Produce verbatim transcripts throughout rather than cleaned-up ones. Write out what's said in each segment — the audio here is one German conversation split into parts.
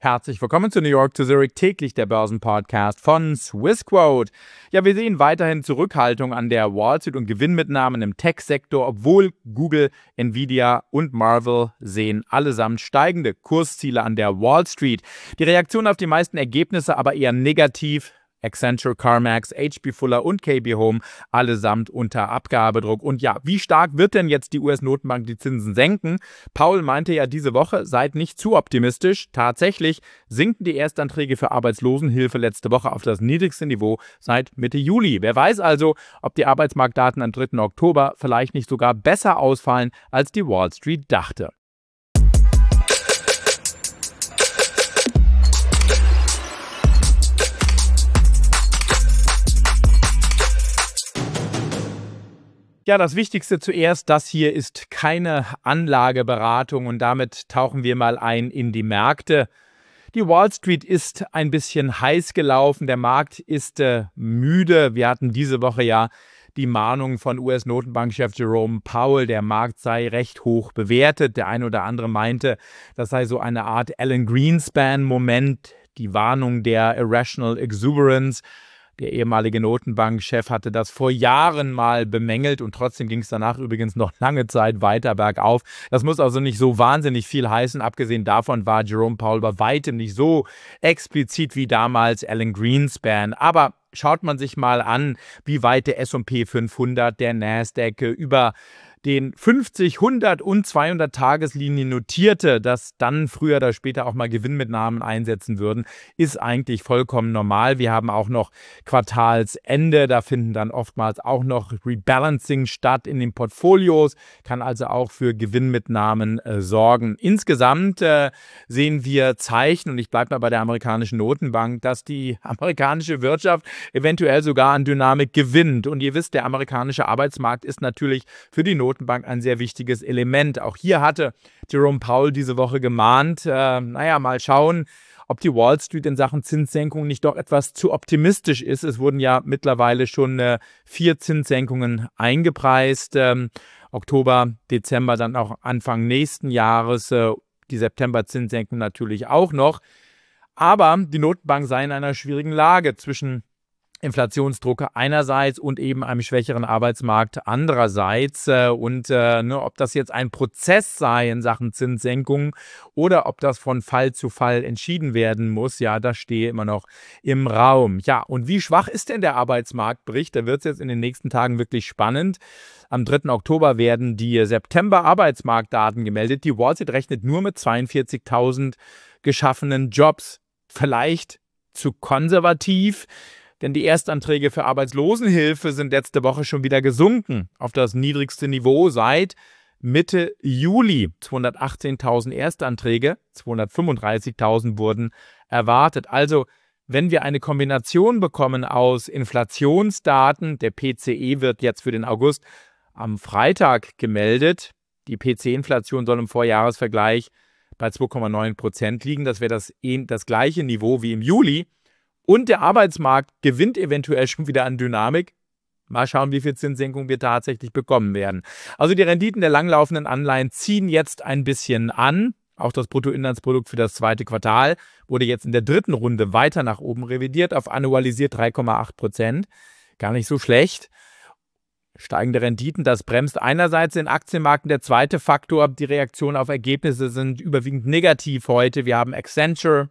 Herzlich willkommen zu New York to Zurich, täglich der Börsenpodcast von Swissquote. Ja, wir sehen weiterhin Zurückhaltung an der Wall Street und Gewinnmitnahmen im Tech-Sektor, obwohl Google, Nvidia und Marvel sehen allesamt steigende Kursziele an der Wall Street. Die Reaktion auf die meisten Ergebnisse aber eher negativ. Accenture, CarMax, H B Fuller und K B Home allesamt unter Abgabedruck. Und ja, wie stark wird denn jetzt die U S-Notenbank die Zinsen senken? Paul meinte ja diese Woche, seid nicht zu optimistisch. Tatsächlich sinken die Erstanträge für Arbeitslosenhilfe letzte Woche auf das niedrigste Niveau seit Mitte Juli. Wer weiß also, ob die Arbeitsmarktdaten am dritten Oktober vielleicht nicht sogar besser ausfallen, als die Wall Street dachte. Ja, das Wichtigste zuerst, das hier ist keine Anlageberatung und damit tauchen wir mal ein in die Märkte. Die Wall Street ist ein bisschen heiß gelaufen, der Markt ist äh, müde. Wir hatten diese Woche ja die Mahnung von U S-Notenbankchef Jerome Powell, der Markt sei recht hoch bewertet. Der eine oder andere meinte, das sei so eine Art Alan Greenspan-Moment, die Warnung der Irrational Exuberance. Der ehemalige Notenbankchef hatte das vor Jahren mal bemängelt und trotzdem ging es danach übrigens noch lange Zeit weiter bergauf. Das muss also nicht so wahnsinnig viel heißen. Abgesehen davon war Jerome Powell bei weitem nicht so explizit wie damals Alan Greenspan. Aber schaut man sich mal an, wie weit der S und P fünfhundert, der Nasdaq über den fünfzig, hundert und zweihundert Tageslinien notierte, dass dann früher oder später auch mal Gewinnmitnahmen einsetzen würden, ist eigentlich vollkommen normal. Wir haben auch noch Quartalsende, da finden dann oftmals auch noch Rebalancing statt in den Portfolios, kann also auch für Gewinnmitnahmen äh, sorgen. Insgesamt äh, sehen wir Zeichen, und ich bleibe mal bei der amerikanischen Notenbank, dass die amerikanische Wirtschaft eventuell sogar an Dynamik gewinnt. Und ihr wisst, der amerikanische Arbeitsmarkt ist natürlich für die Notenbank ein sehr wichtiges Element. Auch hier hatte Jerome Powell diese Woche gemahnt, äh, naja, mal schauen, ob die Wall Street in Sachen Zinssenkung nicht doch etwas zu optimistisch ist. Es wurden ja mittlerweile schon äh, vier Zinssenkungen eingepreist. Ähm, Oktober, Dezember, dann auch Anfang nächsten Jahres. Äh, die September-Zinssenkung natürlich auch noch. Aber die Notenbank sei in einer schwierigen Lage zwischen Inflationsdruck einerseits und eben einem schwächeren Arbeitsmarkt andererseits. Und äh, ne, ob das jetzt ein Prozess sei in Sachen Zinssenkung oder ob das von Fall zu Fall entschieden werden muss, ja, das stehe immer noch im Raum. Ja, und wie schwach ist denn der Arbeitsmarktbericht? Da wird es jetzt in den nächsten Tagen wirklich spannend. Am dritten Oktober werden die September-Arbeitsmarktdaten gemeldet. Die Wall Street rechnet nur mit zweiundvierzigtausend geschaffenen Jobs. Vielleicht zu konservativ, denn die Erstanträge für Arbeitslosenhilfe sind letzte Woche schon wieder gesunken auf das niedrigste Niveau seit Mitte Juli. zweihundertachtzehntausend Erstanträge, zweihundertfünfunddreißigtausend wurden erwartet. Also, wenn wir eine Kombination bekommen aus Inflationsdaten, der P C E wird jetzt für den August am Freitag gemeldet. Die P C E-Inflation soll im Vorjahresvergleich bei zwei Komma neun Prozent liegen. Das wäre das, das gleiche Niveau wie im Juli. Und der Arbeitsmarkt gewinnt eventuell schon wieder an Dynamik. Mal schauen, wie viel Zinssenkung wir tatsächlich bekommen werden. Also die Renditen der langlaufenden Anleihen ziehen jetzt ein bisschen an. Auch das Bruttoinlandsprodukt für das zweite Quartal wurde jetzt in der dritten Runde weiter nach oben revidiert auf annualisiert drei Komma acht Prozent. Gar nicht so schlecht. Steigende Renditen, das bremst einerseits den Aktienmarkt. Der zweite Faktor, die Reaktionen auf Ergebnisse sind überwiegend negativ heute. Wir haben Accenture,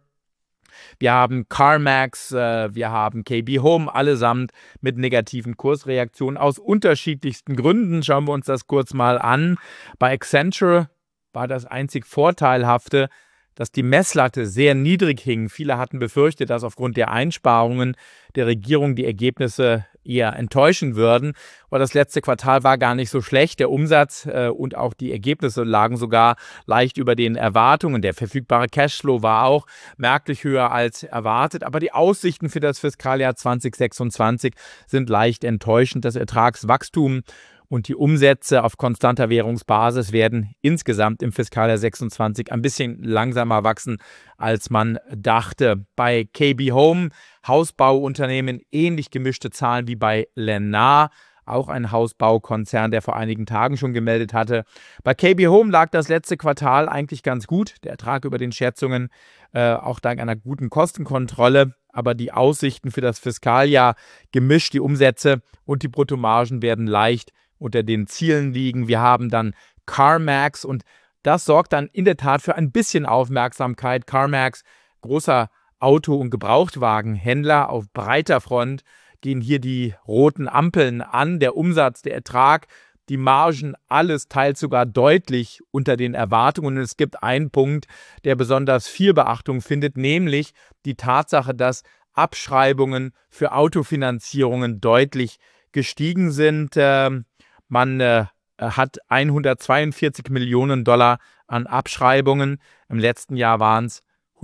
wir haben CarMax, äh, wir haben K B Home, allesamt mit negativen Kursreaktionen aus unterschiedlichsten Gründen. Schauen wir uns das kurz mal an. Bei Accenture war das einzig Vorteilhafte, dass die Messlatte sehr niedrig hing. Viele hatten befürchtet, dass aufgrund der Einsparungen der Regierung die Ergebnisse eher enttäuschen würden. Aber das letzte Quartal war gar nicht so schlecht. Der Umsatz äh, und auch die Ergebnisse lagen sogar leicht über den Erwartungen. Der verfügbare Cashflow war auch merklich höher als erwartet. Aber die Aussichten für das Fiskaljahr zwanzig sechsundzwanzig sind leicht enttäuschend. Das Ertragswachstum und die Umsätze auf konstanter Währungsbasis werden insgesamt im Fiskaljahr sechsundzwanzig ein bisschen langsamer wachsen, als man dachte. Bei K B Home, Hausbauunternehmen, ähnlich gemischte Zahlen wie bei Lennar. auch ein Hausbaukonzern, der vor einigen Tagen schon gemeldet hatte. Bei K B Home lag das letzte Quartal eigentlich ganz gut. Der Ertrag über den Schätzungen äh, auch dank einer guten Kostenkontrolle. Aber die Aussichten für das Fiskaljahr gemischt, die Umsätze und die Bruttomargen werden leicht unter den Zielen liegen. Wir haben dann CarMax und das sorgt dann in der Tat für ein bisschen Aufmerksamkeit. CarMax, großer Auto- und Gebrauchtwagenhändler auf breiter Front, gehen hier die roten Ampeln an. Der Umsatz, der Ertrag, die Margen, alles teilt sogar deutlich unter den Erwartungen. Und es gibt einen Punkt, der besonders viel Beachtung findet, nämlich die Tatsache, dass Abschreibungen für Autofinanzierungen deutlich gestiegen sind. Ähm, man äh, hat hundertzweiundvierzig Millionen Dollar an Abschreibungen. Im letzten Jahr waren es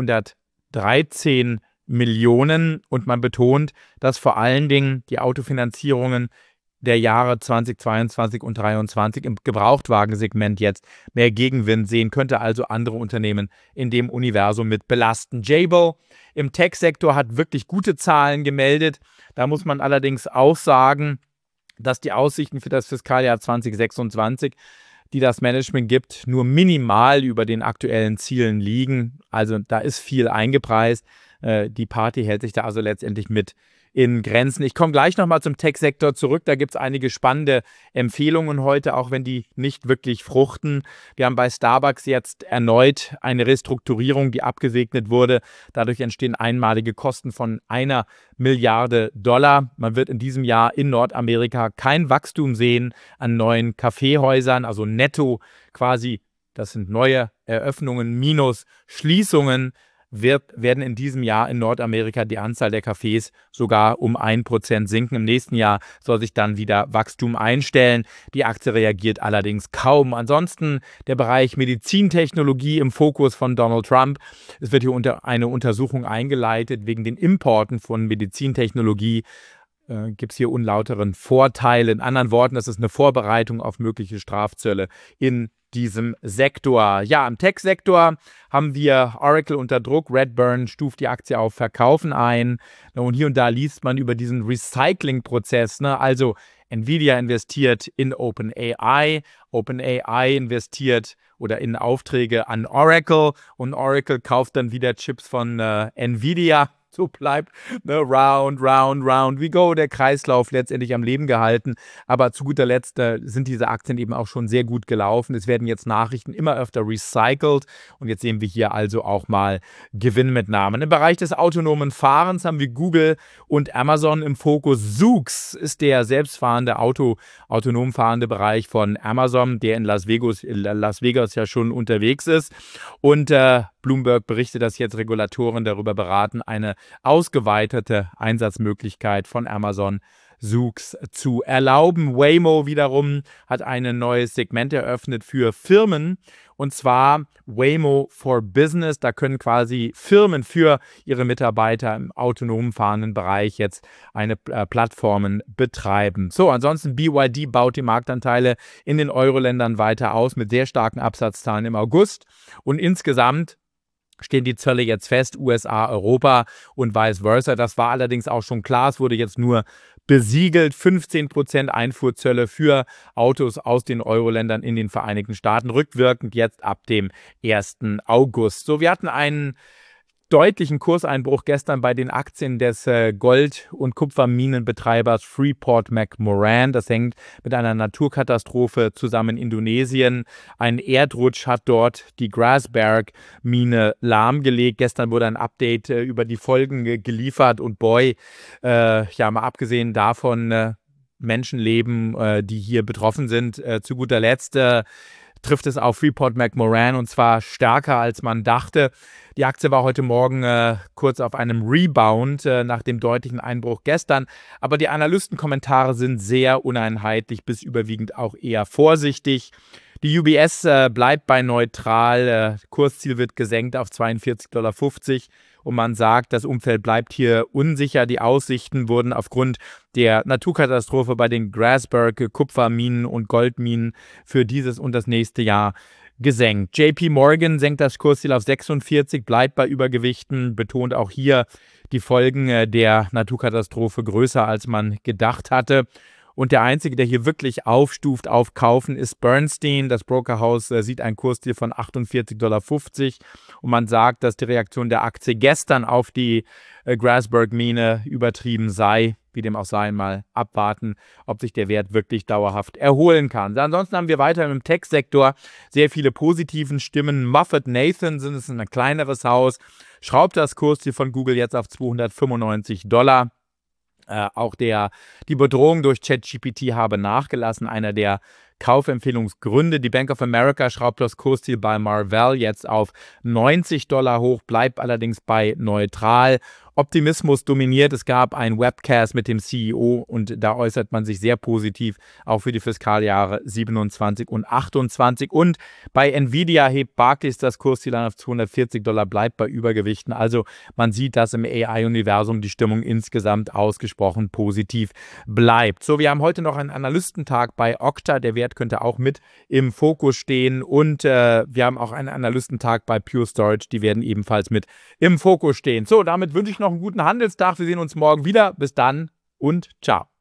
hundertdreizehn Millionen und man betont, dass vor allen Dingen die Autofinanzierungen der Jahre zweitausendzweiundzwanzig und zweitausenddreiundzwanzig im Gebrauchtwagensegment jetzt mehr Gegenwind sehen, könnte also andere Unternehmen in dem Universum mit belasten. Jabil im Tech-Sektor hat wirklich gute Zahlen gemeldet. Da muss man allerdings auch sagen, dass die Aussichten für das Fiskaljahr zweitausendsechsundzwanzig, die das Management gibt, nur minimal über den aktuellen Zielen liegen. Also da ist viel eingepreist. Äh, die Party hält sich da also letztendlich mit in Grenzen. Ich komme gleich nochmal zum Tech-Sektor zurück. Da gibt es einige spannende Empfehlungen heute, auch wenn die nicht wirklich fruchten. Wir haben bei Starbucks jetzt erneut eine Restrukturierung, die abgesegnet wurde. Dadurch entstehen einmalige Kosten von einer Milliarde Dollar. Man wird in diesem Jahr in Nordamerika kein Wachstum sehen an neuen Kaffeehäusern, also netto quasi, das sind neue Eröffnungen minus Schließungen. Wird, werden in diesem Jahr in Nordamerika die Anzahl der Cafés sogar um ein Prozent sinken. Im nächsten Jahr soll sich dann wieder Wachstum einstellen. Die Aktie reagiert allerdings kaum. Ansonsten der Bereich Medizintechnologie im Fokus von Donald Trump. Es wird hier unter eine Untersuchung eingeleitet wegen den Importen von Medizintechnologie. Äh, gibt es hier unlauteren Vorteile. In anderen Worten, das ist eine Vorbereitung auf mögliche Strafzölle in diesem Sektor. Ja, im Tech-Sektor haben wir Oracle unter Druck. Redburn stuft die Aktie auf Verkaufen ein. Und hier und da liest man über diesen Recycling-Prozess. Ne? Also Nvidia investiert in OpenAI. OpenAI investiert oder in Aufträge an Oracle. Und Oracle kauft dann wieder Chips von äh, Nvidia. So bleibt ne, round, round, round we go, der Kreislauf letztendlich am Leben gehalten. Aber zu guter Letzt äh, sind diese Aktien eben auch schon sehr gut gelaufen. Es werden jetzt Nachrichten immer öfter recycelt. Und jetzt sehen wir hier also auch mal Gewinnmitnahmen. Im Bereich des autonomen Fahrens haben wir Google und Amazon im Fokus. Zoox ist der selbstfahrende Auto, autonom fahrende Bereich von Amazon, der in Las Vegas, in Las Vegas ja schon unterwegs ist. Und äh, Bloomberg berichtet, dass jetzt Regulatoren darüber beraten, eine ausgeweitete Einsatzmöglichkeit von Amazon Zoox zu erlauben. Waymo wiederum hat ein neues Segment eröffnet für Firmen und zwar Waymo for Business. Da können quasi Firmen für ihre Mitarbeiter im autonom fahrenden Bereich jetzt eine äh, Plattformen betreiben. So, ansonsten B Y D baut die Marktanteile in den Euro-Ländern weiter aus mit sehr starken Absatzzahlen im August und insgesamt stehen die Zölle jetzt fest, U S A, Europa und vice versa. Das war allerdings auch schon klar, es wurde jetzt nur besiegelt. fünfzehn Prozent Einfuhrzölle für Autos aus den Euro-Ländern in den Vereinigten Staaten, rückwirkend jetzt ab dem ersten August. So, wir hatten einen deutlichen Kurseinbruch gestern bei den Aktien des äh, Gold- und Kupferminenbetreibers Freeport-McMoRan. Das hängt mit einer Naturkatastrophe zusammen in Indonesien. Ein Erdrutsch hat dort die Grasberg-Mine lahmgelegt. Gestern wurde ein Update äh, über die Folgen äh, geliefert und boy, äh, ja mal abgesehen davon, äh, Menschenleben, äh, die hier betroffen sind. Äh, zu guter Letzt äh, trifft es auf Freeport-McMoRan und zwar stärker als man dachte. Die Aktie war heute Morgen äh, kurz auf einem Rebound äh, nach dem deutlichen Einbruch gestern, aber die Analystenkommentare sind sehr uneinheitlich bis überwiegend auch eher vorsichtig. Die U B S äh, bleibt bei neutral, äh, Kursziel wird gesenkt auf zweiundvierzig Komma fünfzig Dollar und man sagt, das Umfeld bleibt hier unsicher. Die Aussichten wurden aufgrund der Naturkatastrophe bei den Grasberg Kupferminen und Goldminen für dieses und das nächste Jahr gesenkt. J P Morgan senkt das Kursziel auf sechsundvierzig, bleibt bei Übergewichten, betont auch hier die Folgen der Naturkatastrophe größer, als man gedacht hatte. Und der Einzige, der hier wirklich aufstuft auf Kaufen, ist Bernstein. Das Brokerhaus äh, sieht einen Kursziel von achtundvierzig Komma fünfzig Dollar. Und man sagt, dass die Reaktion der Aktie gestern auf die äh, Grasberg-Mine übertrieben sei. Wie dem auch sei, mal abwarten, ob sich der Wert wirklich dauerhaft erholen kann. Ansonsten haben wir weiter im Tech-Sektor sehr viele positiven Stimmen. Moffett Nathanson ist ein kleineres Haus, schraubt das Kursziel von Google jetzt auf zweihundertfünfundneunzig Dollar. Äh, auch der, die Bedrohung durch ChatGPT habe nachgelassen, einer der Kaufempfehlungsgründe. Die Bank of America schraubt das Kursziel bei Marvell jetzt auf neunzig Dollar hoch, bleibt allerdings bei neutral. Optimismus dominiert. Es gab einen Webcast mit dem C E O und da äußert man sich sehr positiv, auch für die Fiskaljahre siebenundzwanzig und achtundzwanzig. Und bei Nvidia hebt Barclays das Kursziel an auf zweihundertvierzig Dollar, bleibt bei Übergewichten. Also man sieht, dass im A I-Universum die Stimmung insgesamt ausgesprochen positiv bleibt. So, wir haben heute noch einen Analystentag bei Okta. Der Wert könnte auch mit im Fokus stehen. Und äh, wir haben auch einen Analystentag bei Pure Storage. Die werden ebenfalls mit im Fokus stehen. So, damit wünsche ich noch einen guten Handelstag. Wir sehen uns morgen wieder. Bis dann und ciao.